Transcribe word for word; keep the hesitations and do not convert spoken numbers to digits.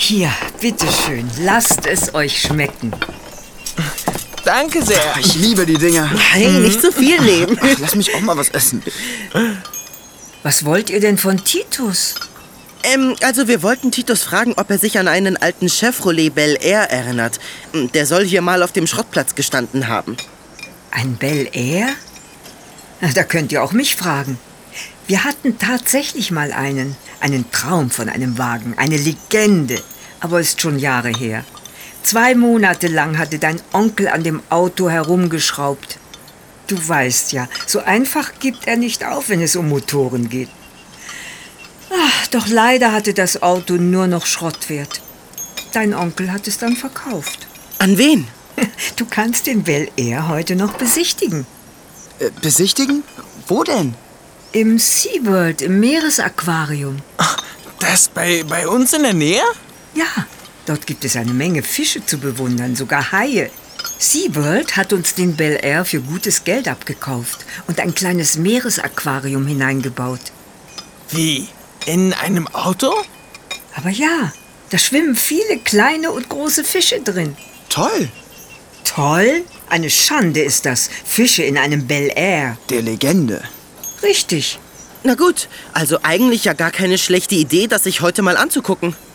Hier, bitteschön, lasst es euch schmecken. Danke sehr. Ich liebe die Dinger. Hey, nicht zu viel nehmen. Ach, lass mich auch mal was essen. Was wollt ihr denn von Titus? Ähm, also wir wollten Titus fragen, ob er sich an einen alten Chevrolet Bel Air erinnert. Der soll hier mal auf dem Schrottplatz gestanden haben. Ein Bel Air? Na, da könnt ihr auch mich fragen. Wir hatten tatsächlich mal einen. Einen Traum von einem Wagen. Eine Legende. Aber ist schon Jahre her. Zwei Monate lang hatte dein Onkel an dem Auto herumgeschraubt. Du weißt ja, so einfach gibt er nicht auf, wenn es um Motoren geht. Ach, doch leider hatte das Auto nur noch Schrottwert. Dein Onkel hat es dann verkauft. An wen? Du kannst den Bel Air heute noch besichtigen. Äh, besichtigen? Wo denn? Im SeaWorld, im Meeresaquarium. Ach, das bei, bei uns in der Nähe? Ja, dort gibt es eine Menge Fische zu bewundern, sogar Haie. SeaWorld hat uns den Bel Air für gutes Geld abgekauft und ein kleines Meeresaquarium hineingebaut. Wie? In einem Auto? Aber ja, da schwimmen viele kleine und große Fische drin. Toll. Toll? Eine Schande ist das. Fische in einem Bel Air. Der Legende. Richtig. Na gut, also eigentlich ja gar keine schlechte Idee, das sich heute mal anzugucken.